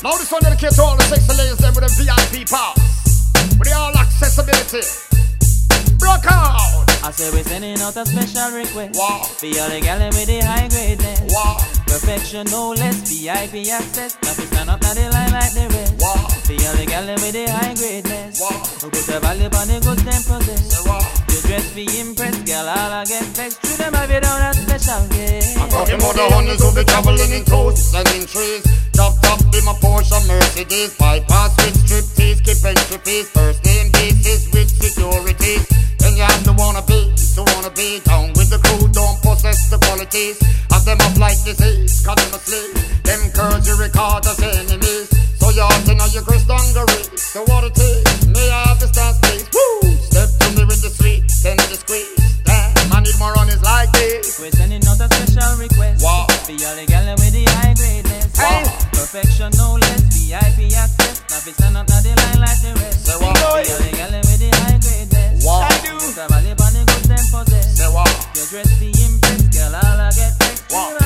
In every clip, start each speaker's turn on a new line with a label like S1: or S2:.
S1: Now this one dedicated to all the sexy ladies them with a VIP pass, with the all accessibility. Broke out.
S2: I say we're sending out a special request.
S1: Wow.
S2: For all the gals with the high greatness.
S1: Wow.
S2: Perfection, no less. VIP access. Now we stand up, now they line like the rest.
S1: Wow.
S2: For all the gals with the high greatness.
S1: Wow.
S2: Who put the value on the good them possess.
S1: Wow.
S2: You dress for impress, girl, all I get vexed. Through them have you down a special guest.
S1: I'm talking about the honeys who be traveling in twos and in trees. Top be my Porsche Mercedes. Bypass with striptease, keep entry fees. First name basis with securities. Then you have to wanna be down with the crew, don't possess the qualities of them up like disease, cause them asleep. Them girls you regard as enemies, so you ought to know your Chris dungarees. So what it is, may I have the stance please? Woo! Step to me with the sweet, send the squeeze. Damn, I need more on like this.
S2: We're sending out a special request.
S1: Wow.
S2: For all the gals with the high greatness.
S1: Wow.
S2: Perfection, no less. VIP access. Now we stand up, now they line like the rest.
S1: Say what?
S2: For all the gals with the high greatness.
S1: Wow.
S2: I do. Put a value on the good them possess.
S1: Say what?
S2: You dress for impress, girl, all I get vexed.
S1: Wow,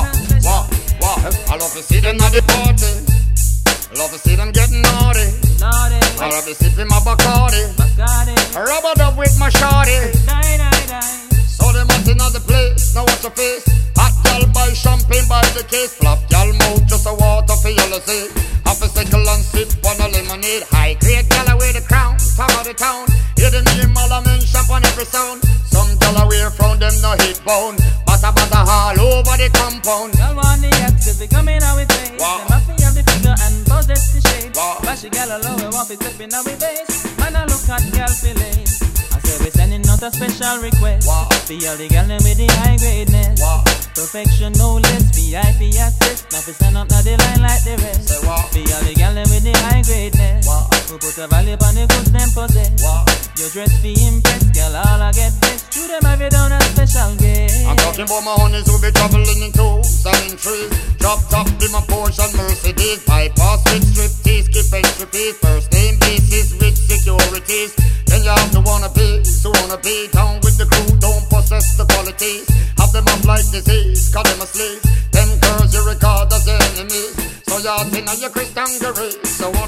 S1: I love to see them at the party. I love to see them getting naughty.
S2: Naughty.
S1: I love to sip in my Bacardi.
S2: Bacardi.
S1: I rub it up with my shorty.
S2: Die, die, die.
S1: So them at another place, now what's your face? Hot gal buy champagne by the case. Flop gal mouth just a water for y'all to see. Half a sickle and sip on a lemonade. High grade gal away the crown, top of the town. Hear the name all I mention on every sound. Some gal away from them no hit bone. Bata all over the compound.
S2: Y'all want the active, they come in how we play.
S1: Wow.
S2: Them happy have the figure and possess the shape.
S1: Wow.
S2: Flashy gal alone, we want to step in how we base. And I look at gal feeling. I say we sending out a special request.
S1: Wow.
S2: For all the gal with the high greatness.
S1: Wow.
S2: Perfection, no less. VIP access. Now we stand up, now they line like the rest.
S1: Say wow.
S2: For all the gal with the high greatness.
S1: Wow.
S2: Who put a value on the goods them possess.
S1: Wow.
S2: You dress for impress, girl, all I get vexed. Through them have you down a special guest.
S1: I'm talking about my honeys who be traveling in twos and in trees. Drop top in my Porsche Mercedes. Bypass with striptease, keep entry fees. First name basis with securities. Then you have to wanna be down with the crew, don't possess the qualities. Have them up like disease, cause them asleep. Them girls you regard as enemies, so you ought to know your Chris dungarees. So